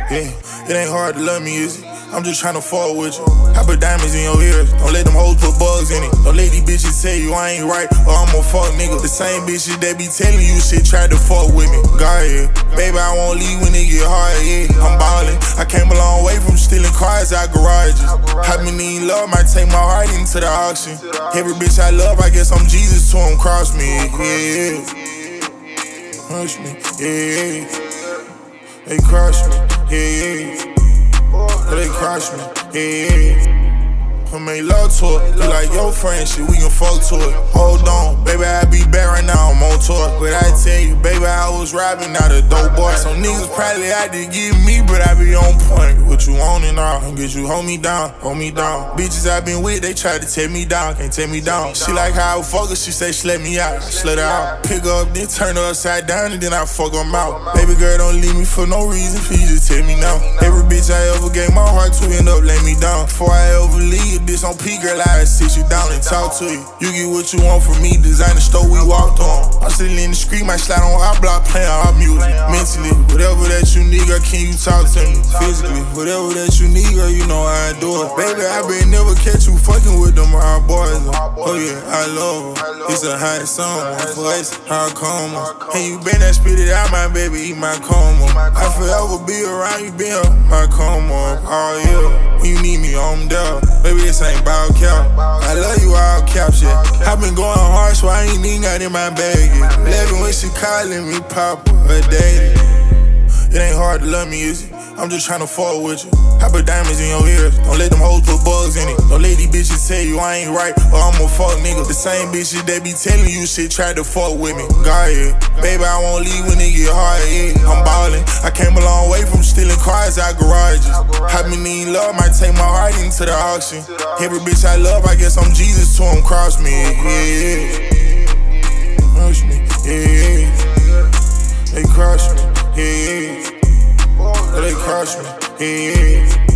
Yeah, it ain't hard to love me, is it? I'm just tryna fall with you. I put diamonds in your ears, don't let them hoes put bugs in it. Don't let these bitches tell you I ain't right, or I'm a fuck nigga. The same bitches that be telling you shit try to fuck with me. God, yeah. Baby, I won't leave when it get hard, yeah. I'm ballin'. I came a long way from stealing cars out garages. I been needing love, might take my heart into the auction. Every bitch I love, I guess I'm Jesus to them, cross me, yeah. Push me, yeah. They crush me, yeah. They crush me, yeah. I make love to it, you like your friend shit, we can fuck to it. Hold on, baby, I be back right now, I'm on tour. But I tell you, baby, I was robbing, not a dope boy. Some niggas probably out to get me, but I be on point. What you want and all, I'll get you, hold me down, hold me down. Bitches I been with, they try to tear me down, can't tear me down. She like how I fuck her, she say she let me out, I slut her out. Pick her up, then turn her upside down, and then I fuck her out. Baby girl, don't leave me for no reason, please just tell me now. Every bitch I ever gave my heart to end up lay me down. Before I ever leave, bitch on P, girl, I sit you down and talk to you. You get what you want from me, design the store we walked on. I'm sitting in the street, might slide on our block, playing our music. Mentally, whatever that you need, girl, can you talk to me? Physically, whatever that you need, girl, you know how I do it. Baby, I been never catch you fucking with them our boys. Oh yeah, I love her. It's a hot summer, for us, how come? And you been that spit it out, my baby, eat my coma. I forever be around you, be up, my coma. Oh yeah, when you need me, I'm there. Baby, this ain't about cap. I love you all caps, yeah. I been going hard, so I ain't even got in my bag yet. 11 when she calling me papa, her daddy. It ain't hard to love me, is it? I'm just tryna fall with you. I put diamonds in your ears, don't let them hoes put bugs in it. Don't let these bitches tell you I ain't right, or I'm a fuck nigga. The same bitches that be telling you shit try to fuck with me. God, yeah. Baby, I won't leave when it get hard, yeah. I'm ballin'. I came a long way from stealing cars out garages. I been needing love, might take my heart into the auction. Every bitch I love, I guess I'm Jesus to them, cross me, yeah. Push me, yeah. They crush me, yeah. They crush me, yeah.